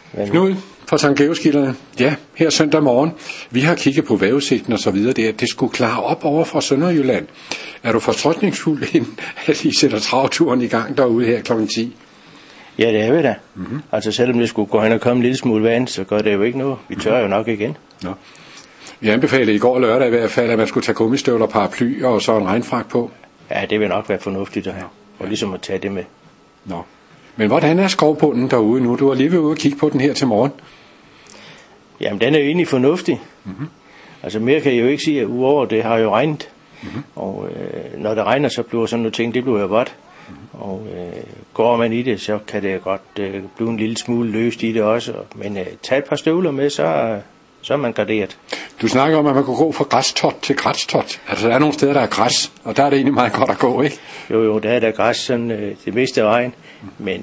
Knud fra Sankt Georgskilderne. Ja, her søndag morgen. Vi har kigget på vejrudsigten og så videre. Det skulle klare op over fra Sønderjylland. Er du fortrøstningsfuld, inden at I sætter travturen i gang derude her kl. 10? Ja, det er vi da. Mm-hmm. Altså selvom det skulle gå hen og komme en lille smule vand, så gør det jo ikke noget. Vi tør jo nok igen. Nå. Vi anbefalede i går lørdag i hvert fald, at man skulle tage gummistøvler, paraply og så en regnfrak på. Ja, det vil nok være fornuftigt at have. Og ligesom at tage det med. Nå. Men hvordan er skovbunden derude nu? Du har lige været ude og kigge på den her til morgen. Jamen, den er jo egentlig fornuftig. Mm-hmm. Altså mere kan jeg jo ikke sige, at udover det har jo regnet. Mm-hmm. Og når det regner, så bliver sådan nogle ting, det bliver jo vådt. Mm-hmm. Og går man i det, så kan det godt blive en lille smule løst i det også. Men tag et par støvler med, så er man garderet. Du snakker om, at man kan gå fra græstot til græstot. Altså der er nogle steder, der er græs, og der er det egentlig meget godt at gå, ikke? Jo, der er der græs sådan det meste af vejen. Men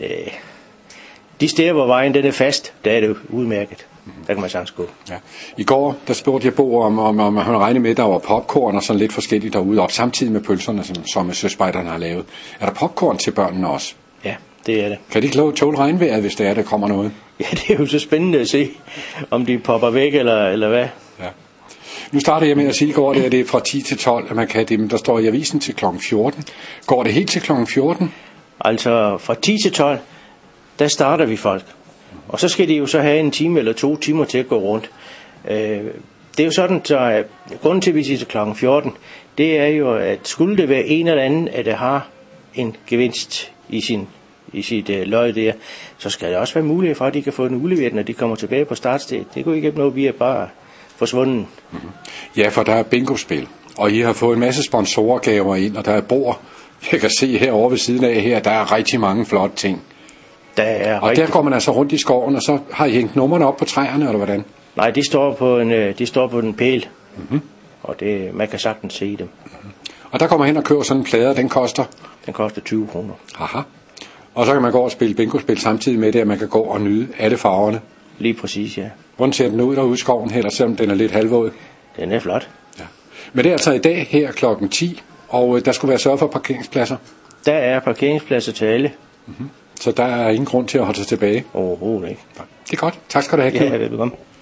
de steder, hvor vejen den er fast, der er det udmærket. Der kan man sagtens gå. Ja. I går, der spurgte jeg Bo, om han regnede med, at der var popcorn og sådan lidt forskelligt derude, op samtidig med pølserne, som søspejderne har lavet. Er der popcorn til børnene også? Ja, det er det. Kan de ikke tåle regnvejret, hvis der kommer noget? Ja, det er jo så spændende at se, om de popper væk eller hvad. Ja. Nu starter jeg med at sige, at det er fra 10 til 12, at man kan det, men der står i avisen til kl. 14. Går det helt til kl. 14? Altså fra 10 til 12, der starter vi folk. Og så skal de jo så have en time eller 2 timer til at gå rundt. Det er jo sådan, så grunden til, at vi siger til kl. 14, det er jo, at skulle det være en eller anden, at det har en gevinst i sit løg der, så skal det også være muligt for, at de kan få den udleveret, når de kommer tilbage på startstedet. Det kunne ikke have noget, vi er bare forsvundet. Mm-hmm. Ja, for der er bingospil, og I har fået en masse sponsorgaver ind, og der er bord. Jeg kan se herovre ved siden af her, der er rigtig mange flotte ting. Og der går man altså rundt i skoven, og så har I hængt numrene op på træerne, eller hvordan? Nej, de står på en pæl, og man kan sagtens se dem. Mm-hmm. Og der kommer hen og køber sådan en plade, den koster? Den koster 20 kroner. Aha. Og så kan man gå og spille bingospil samtidig med det, at man kan gå og nyde alle farverne. Lige præcis, ja. Hvordan ser den ud derude i skoven heller, selvom den er lidt halvvåd? Den er flot. Ja. Men det er altså i dag her klokken 10, og der skulle være sørget for parkeringspladser? Der er parkeringspladser til alle. Mm-hmm. Så der er ingen grund til at holde sig tilbage? Overhovedet ikke. Det er godt. Tak skal du have, Kjell. Ja, velkommen.